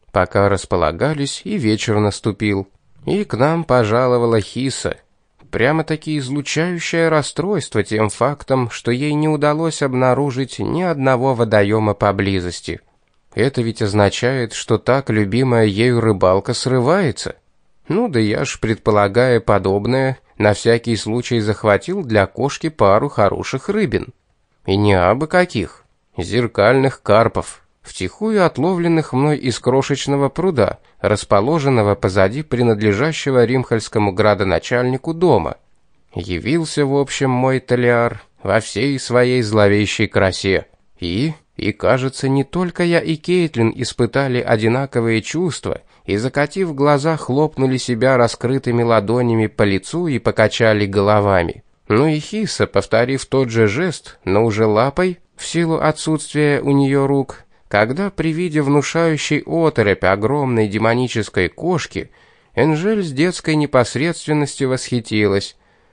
Пока располагались, и вечер наступил. И к нам пожаловала Хиса, прямо-таки излучающее расстройство тем фактом, что ей не удалось обнаружить ни одного водоема поблизости. Это ведь означает, что так любимая ею рыбалка срывается. Ну да я ж, предполагая подобное, на всякий случай захватил для кошки пару хороших рыбин. И не абы каких, зеркальных карпов, втихую отловленных мной из крошечного пруда, расположенного позади принадлежащего римхальскому градоначальнику дома. Явился, в общем, мой Толиар во всей своей зловещей красе. И, кажется, не только я и Кейтлин испытали одинаковые чувства, и, закатив глаза, хлопнули себя раскрытыми ладонями по лицу и покачали головами. Ну и Хиса, повторив тот же жест, но уже лапой, в силу отсутствия у нее рук, когда при виде внушающей оторопь огромной демонической кошки, Энжель с детской непосредственностью восхитилась.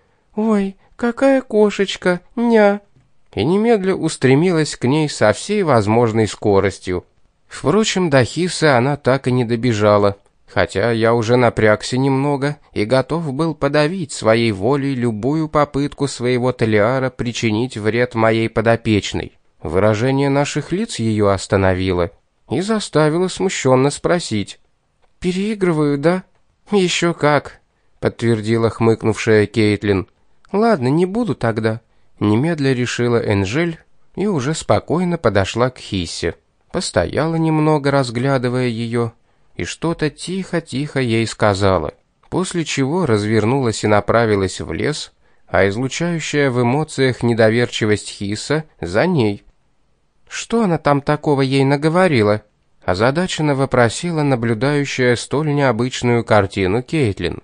«Ой, какая кошечка, ня!» и немедля устремилась к ней со всей возможной скоростью. Впрочем, до Хисы она так и не добежала, хотя я уже напрягся немного и готов был подавить своей волей любую попытку своего Толиара причинить вред моей подопечной. Выражение наших лиц ее остановило и заставило смущенно спросить: «Переигрываю, да?» «Еще как», — подтвердила хмыкнувшая Кейтлин. «Ладно, не буду тогда», — немедля решила Энжель и уже спокойно подошла к Хиссе. Постояла немного, разглядывая ее, и что-то тихо-тихо ей сказала, после чего развернулась и направилась в лес, а излучающая в эмоциях недоверчивость Хисса за ней. «Что она там такого ей наговорила?» озадаченно вопросила наблюдающая столь необычную картину Кейтлин.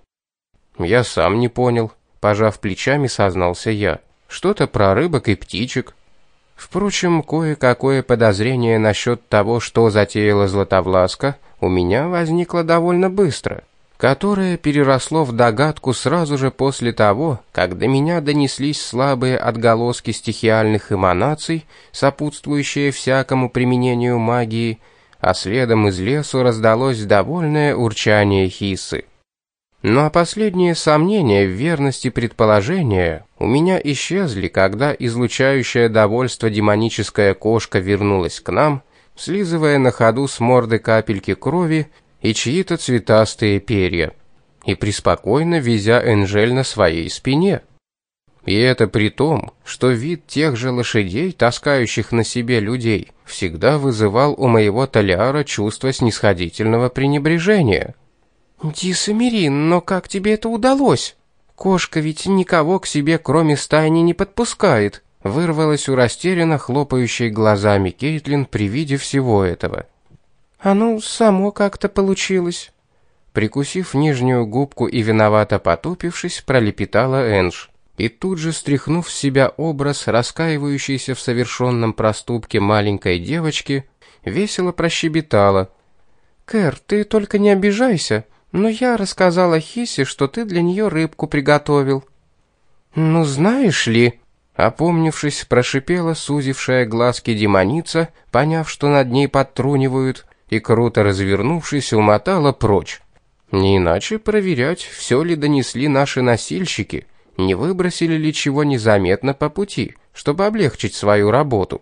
«Я сам не понял», — пожав плечами, сознался я. «Что-то про рыбок и птичек». Впрочем, кое-какое подозрение насчет того, что затеяла Златовласка, у меня возникло довольно быстро, которое переросло в догадку сразу же после того, как до меня донеслись слабые отголоски стихиальных эманаций, сопутствующие всякому применению магии, а следом из лесу раздалось довольное урчание Хисы. Ну а последние сомнения в верности предположения у меня исчезли, когда излучающая довольство демоническая кошка вернулась к нам, слизывая на ходу с морды капельки крови и чьи-то цветастые перья, и преспокойно везя Энжель на своей спине. И это при том, что вид тех же лошадей, таскающих на себе людей, всегда вызывал у моего Толиара чувство снисходительного пренебрежения. «Дисамирин, но как тебе это удалось? Кошка ведь никого к себе, кроме стайни, не подпускает», вырвалась у растерянно хлопающей глазами Кейтлин при виде всего этого. Само как-то получилось». Прикусив нижнюю губку и виновато потупившись, пролепетала Эндж. И тут же, стряхнув с себя образ раскаивающейся в совершенном проступке маленькой девочки, весело прощебетала: «Кэр, ты только не обижайся, но я рассказала Хисе, что ты для нее рыбку приготовил». «Ну, знаешь ли...» Опомнившись, прошипела сузившая глазки демоница, поняв, что над ней подтрунивают, и, круто развернувшись, умотала прочь. Не иначе проверять, все ли донесли наши носильщики, не выбросили ли чего незаметно по пути, чтобы облегчить свою работу.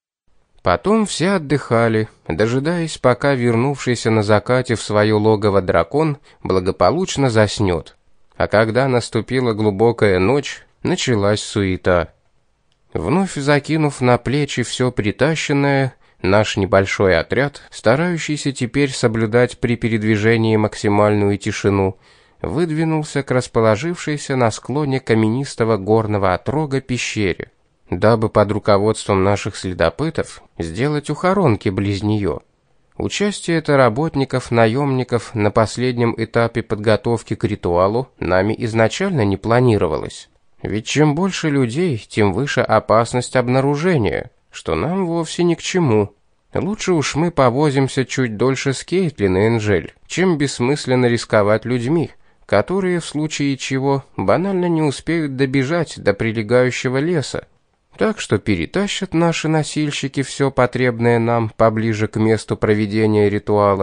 Потом все отдыхали, дожидаясь, пока вернувшийся на закате в свое логово дракон благополучно заснет. А когда наступила глубокая ночь, началась суета. Вновь закинув на плечи все притащенное, наш небольшой отряд, старающийся теперь соблюдать при передвижении максимальную тишину, выдвинулся к расположившейся на склоне каменистого горного отрога пещере, дабы под руководством наших следопытов сделать ухоронки близ нее. Участие это работников-наемников на последнем этапе подготовки к ритуалу нами изначально не планировалось. Ведь чем больше людей, тем выше опасность обнаружения, что нам вовсе ни к чему. Лучше уж мы повозимся чуть дольше с Кейтлин и Энжель, чем бессмысленно рисковать людьми, которые в случае чего банально не успеют добежать до прилегающего леса. Так что перетащат наши носильщики все потребное нам поближе к месту проведения ритуала,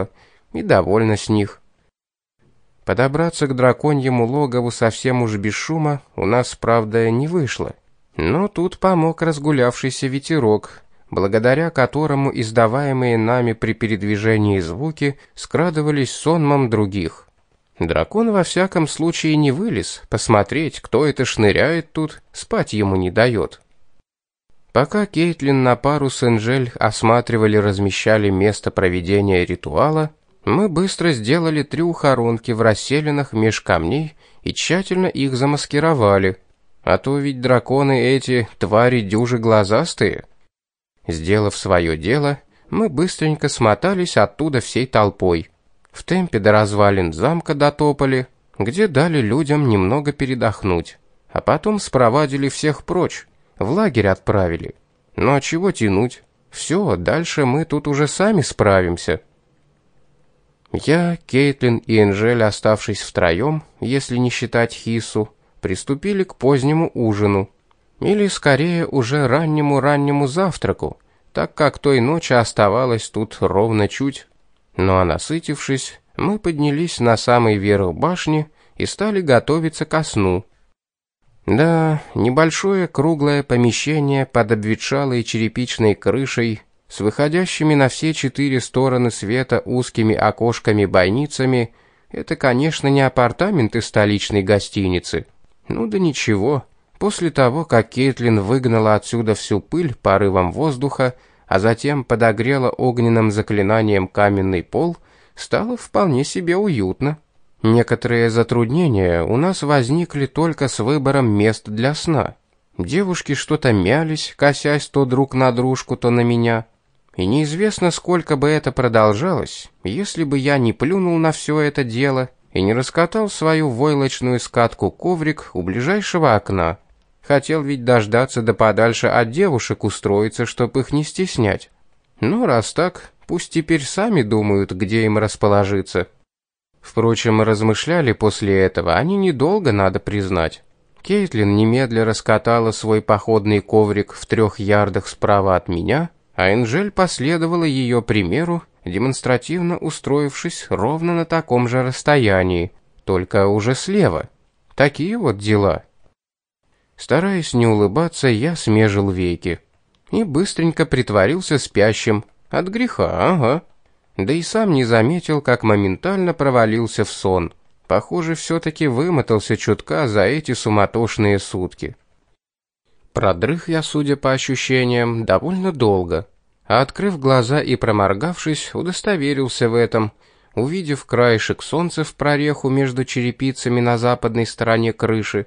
и довольна с них. Подобраться к драконьему логову совсем уж без шума у нас, правда, не вышло. Но тут помог разгулявшийся ветерок, благодаря которому издаваемые нами при передвижении звуки скрадывались сонмом других. Дракон во всяком случае не вылез посмотреть, кто это шныряет тут, спать ему не дает. Пока Кейтлин на пару с Энджель осматривали-размещали место проведения ритуала, мы быстро сделали 3 ухоронки в расселенных меж камней и тщательно их замаскировали, а то ведь драконы эти твари дюжи глазастые. Сделав свое дело, мы быстренько смотались оттуда всей толпой. В темпе до развалин замка дотопали, где дали людям немного передохнуть, а потом спровадили всех прочь, в лагерь отправили. Ну а чего тянуть? Все, дальше мы тут уже сами справимся. Я, Кейтлин и Энджель, оставшись втроем, если не считать Хису, приступили к позднему ужину. Или, скорее, уже раннему завтраку, так как той ночи оставалось тут ровно чуть. Ну а насытившись, мы поднялись на самый верх башни и стали готовиться ко сну. Да, небольшое круглое помещение под обветшалой черепичной крышей с выходящими на все 4 стороны света узкими окошками-бойницами — это, конечно, не апартаменты столичной гостиницы. Ну да ничего, после того, как Кейтлин выгнала отсюда всю пыль порывом воздуха, а затем подогрела огненным заклинанием каменный пол, стало вполне себе уютно. Некоторые затруднения у нас возникли только с выбором мест для сна. Девушки что-то мялись, косясь то друг на дружку, то на меня. И неизвестно, сколько бы это продолжалось, если бы я не плюнул на все это дело и не раскатал свою войлочную скатку-коврик у ближайшего окна. Хотел ведь дождаться да подальше от девушек устроиться, чтоб их не стеснять. Ну, раз так, пусть теперь сами думают, где им расположиться. Впрочем, размышляли после этого они недолго, надо признать. Кейтлин немедля раскатала свой походный коврик в 3 ярдах справа от меня, а Энджель последовала ее примеру, демонстративно устроившись ровно на таком же расстоянии, только уже слева. Такие вот дела. Стараясь не улыбаться, я смежил веки и быстренько притворился спящим. От греха, ага. Да и сам не заметил, как моментально провалился в сон. Похоже, все-таки вымотался чутка за эти суматошные сутки. Продрых я, судя по ощущениям, довольно долго. А открыв глаза и проморгавшись, удостоверился в этом, увидев краешек солнца в прореху между черепицами на западной стороне крыши.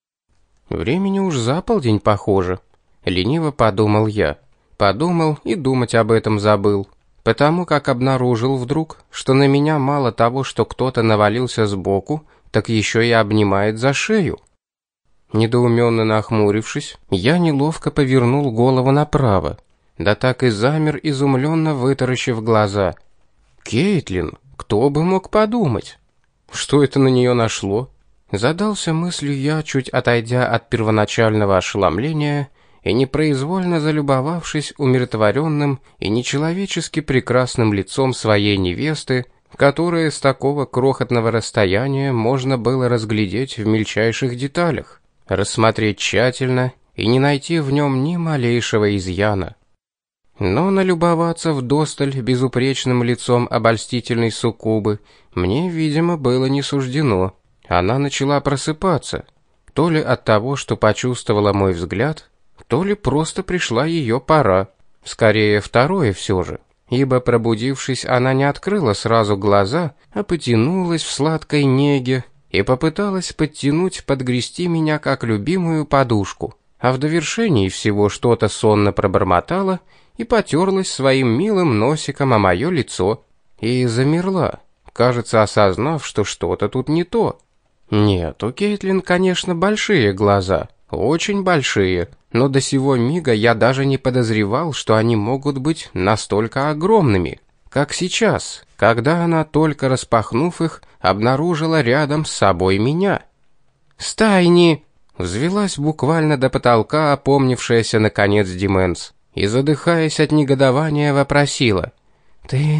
Времени уж за полдень, похоже. Лениво подумал я. Подумал и думать об этом забыл. Потому как обнаружил вдруг, что на меня мало того, что кто-то навалился сбоку, так еще и обнимает за шею. Недоуменно нахмурившись, я неловко повернул голову направо, да так и замер, изумленно вытаращив глаза. Кейтлин, кто бы мог подумать? Что это на нее нашло? Задался мыслью я, чуть отойдя от первоначального ошеломления и непроизвольно залюбовавшись умиротворенным и нечеловечески прекрасным лицом своей невесты, которое с такого крохотного расстояния можно было разглядеть в мельчайших деталях, рассмотреть тщательно и не найти в нем ни малейшего изъяна. Но налюбоваться вдосталь безупречным лицом обольстительной суккубы мне, видимо, было не суждено. Она начала просыпаться, то ли от того, что почувствовала мой взгляд, то ли просто пришла ее пора. Скорее, второе все же, ибо, пробудившись, она не открыла сразу глаза, а потянулась в сладкой неге и попыталась подтянуть, подгрести меня как любимую подушку, а в довершении всего что-то сонно пробормотала и потерлась своим милым носиком о мое лицо и замерла, кажется, осознав, что что-то тут не то. Нет, у Кейтлин, конечно, большие глаза, очень большие, но до сего мига я даже не подозревал, что они могут быть настолько огромными, как сейчас, когда она, только распахнув их, обнаружила рядом с собой меня. «Стайни!» — взвилась буквально до потолка опомнившаяся наконец Дименс и, задыхаясь от негодования, вопросила: «Ты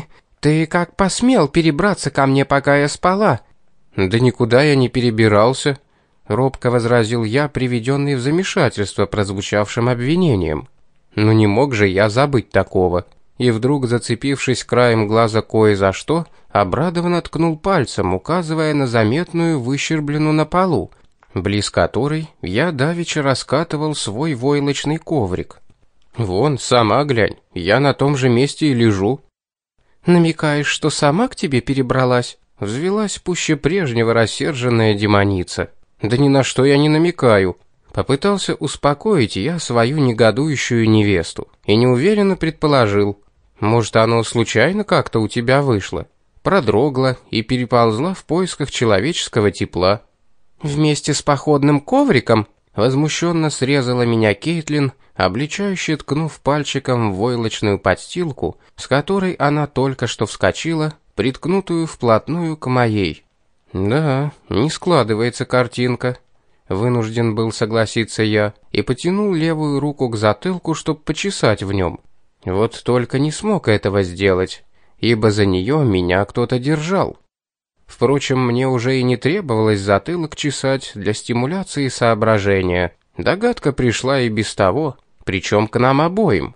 «Ты как посмел перебраться ко мне, пока я спала?» «Да никуда я не перебирался», — робко возразил я, приведенный в замешательство прозвучавшим обвинением. «Ну не мог же я забыть такого». И вдруг, зацепившись краем глаза кое за что, обрадованно ткнул пальцем, указывая на заметную выщерблену на полу, близ которой я давеча раскатывал свой войлочный коврик. «Вон, сама глянь, я на том же месте и лежу». «Намекаешь, что сама к тебе перебралась?» Взвелась пуще прежнего рассерженная демоница. «Да ни на что я не намекаю». Попытался успокоить я свою негодующую невесту и неуверенно предположил: может, оно случайно как-то у тебя вышло, продрогла и переползла в поисках человеческого тепла. «Вместе с походным ковриком?» Возмущенно срезала меня Кейтлин, обличающе ткнув пальчиком в войлочную подстилку, с которой она только что вскочила, приткнутую вплотную к моей. «Да, не складывается картинка», — вынужден был согласиться я и потянул левую руку к затылку, чтобы почесать в нем. Вот только не смог этого сделать, ибо за нее меня кто-то держал. Впрочем, мне уже и не требовалось затылок чесать для стимуляции соображения. Догадка пришла и без того, причем к нам обоим.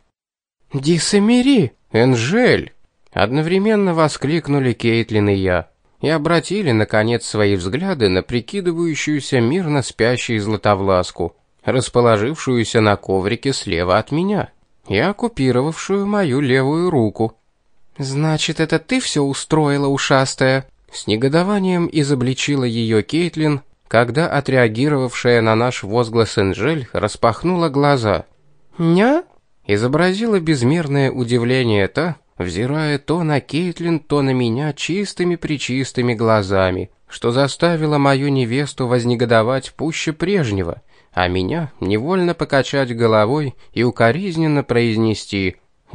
«Дисамери! Энжель!» Одновременно воскликнули Кейтлин и я и обратили, наконец, свои взгляды на прикидывающуюся мирно спящую Златовласку, расположившуюся на коврике слева от меня и оккупировавшую мою левую руку. «Значит, это ты все устроила, ушастая?» С негодованием изобличила ее Кейтлин, когда отреагировавшая на наш возглас Энжель распахнула глаза. «Ня?» Изобразила безмерное удивление та, взирая то на Кейтлин, то на меня чистыми-пречистыми глазами, что заставило мою невесту вознегодовать пуще прежнего, а меня невольно покачать головой и укоризненно произнести: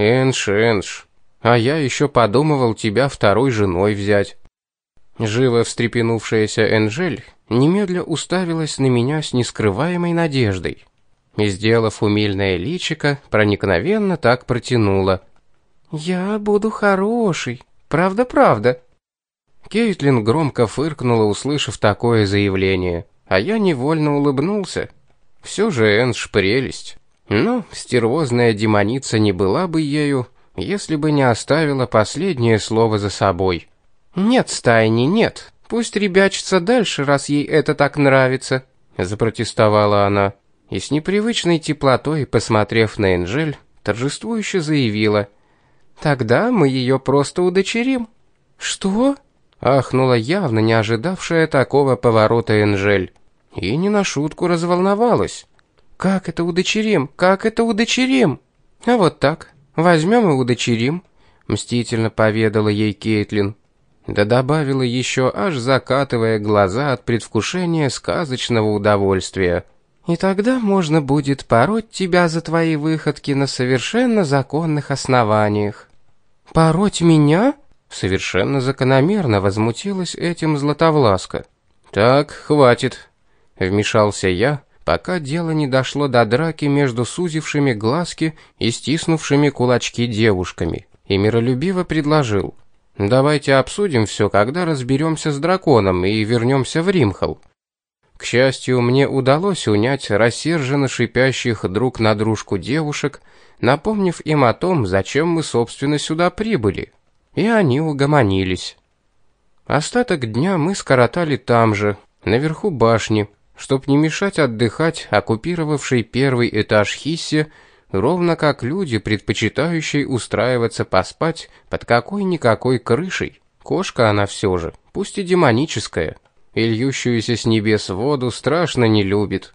«Энж, а я еще подумывал тебя второй женой взять». Живо встрепенувшаяся Энжель немедля уставилась на меня с нескрываемой надеждой и, сделав умильное личико, проникновенно так протянула: «Я буду хороший, правда-правда». Кейтлин громко фыркнула, услышав такое заявление, а я невольно улыбнулся. Все же Энж прелесть. Но стервозная демоница не была бы ею, если бы не оставила последнее слово за собой. «Нет, Стайни, нет. Пусть ребячится дальше, раз ей это так нравится», — запротестовала она. И с непривычной теплотой, посмотрев на Энжель, торжествующе заявила: «Тогда мы ее просто удочерим». «Что?» — ахнула явно не ожидавшая такого поворота Энжель. И не на шутку разволновалась. «Как это удочерим? Как это удочерим?» «А вот так. Возьмем и удочерим», — мстительно поведала ей Кейтлин. Да добавила еще, аж закатывая глаза от предвкушения сказочного удовольствия: «И тогда можно будет пороть тебя за твои выходки на совершенно законных основаниях». «Пороть меня?» Совершенно закономерно возмутилась этим Златовласка. «Так, хватит», — вмешался я, пока дело не дошло до драки между сузившими глазки и стиснувшими кулачки девушками, и миролюбиво предложил: «Давайте обсудим все, когда разберемся с драконом и вернемся в Римхал». К счастью, мне удалось унять рассерженно шипящих друг на дружку девушек, напомнив им о том, зачем мы, собственно, сюда прибыли. И они угомонились. Остаток дня мы скоротали там же, наверху башни, чтоб не мешать отдыхать оккупировавшей первый этаж Хиссе, ровно как люди, предпочитающие устраиваться поспать под какой-никакой крышей. Кошка она все же, пусть и демоническая, и льющуюся с небес воду страшно не любит.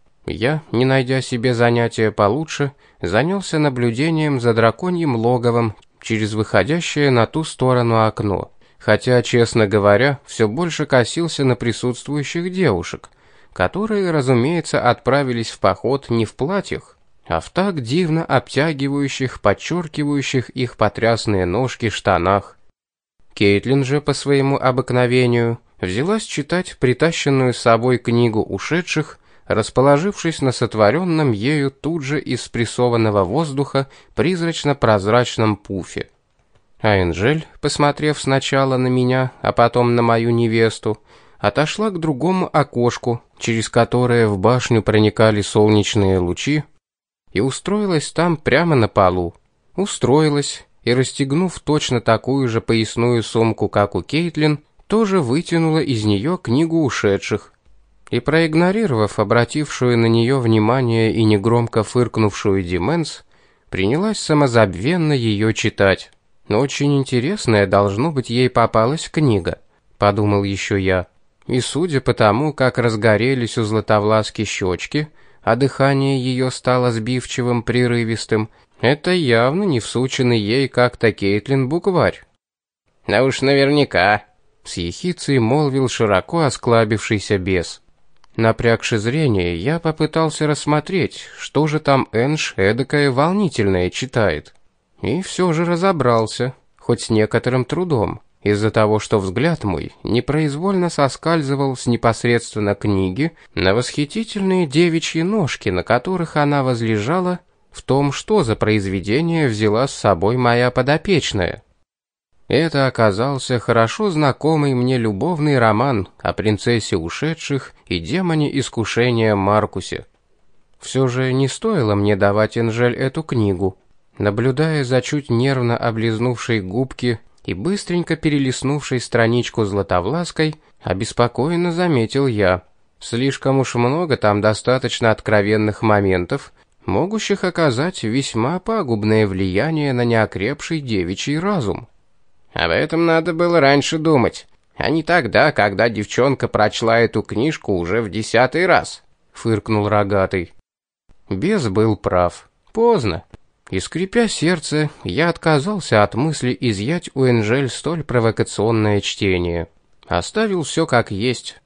Я, не найдя себе занятия получше, занялся наблюдением за драконьим логовом через выходящее на ту сторону окно, хотя, честно говоря, все больше косился на присутствующих девушек, которые, разумеется, отправились в поход не в платьях, а в так дивно обтягивающих, подчеркивающих их потрясные ножки штанах. Кейтлин же, по своему обыкновению, взялась читать притащенную с собой книгу ушедших, расположившись на сотворенном ею тут же из спрессованного воздуха призрачно-прозрачном пуфе. А Энжель, посмотрев сначала на меня, а потом на мою невесту, отошла к другому окошку, через которое в башню проникали солнечные лучи, и устроилась там прямо на полу. Устроилась и, расстегнув точно такую же поясную сумку, как у Кейтлин, тоже вытянула из нее книгу ушедших. И, проигнорировав обратившую на нее внимание и негромко фыркнувшую Дименс, принялась самозабвенно ее читать. Но очень интересная, должно быть, ей попалась книга, подумал еще я. И судя по тому, как разгорелись у Златовласки щечки, а дыхание ее стало сбивчивым, прерывистым, это явно не всученный ей как-то Кейтлин букварь. «Да уж наверняка», — с ехицей молвил широко осклабившийся бес. Напрягши зрение, я попытался рассмотреть, что же там Энж эдакое волнительное читает. И все же разобрался, хоть с некоторым трудом, из-за того, что взгляд мой непроизвольно соскальзывал с непосредственно книги на восхитительные девичьи ножки, на которых она возлежала, в том, что за произведение взяла с собой моя подопечная. Это оказался хорошо знакомый мне любовный роман о принцессе ушедших и демоне искушения Маркусе. Все же не стоило мне давать Энжель эту книгу. Наблюдая за чуть нервно облизнувшей губки и быстренько перелистнувшей страничку Златовлаской, обеспокоенно заметил я. Слишком уж много там достаточно откровенных моментов, могущих оказать весьма пагубное влияние на неокрепший девичий разум. Об этом надо было раньше думать, а не тогда, когда девчонка прочла эту книжку уже в 10-й раз, фыркнул рогатый. Бес был прав. Поздно. И, скрипя сердце, я отказался от мысли изъять у Энжель столь провокационное чтение. Оставил все как есть,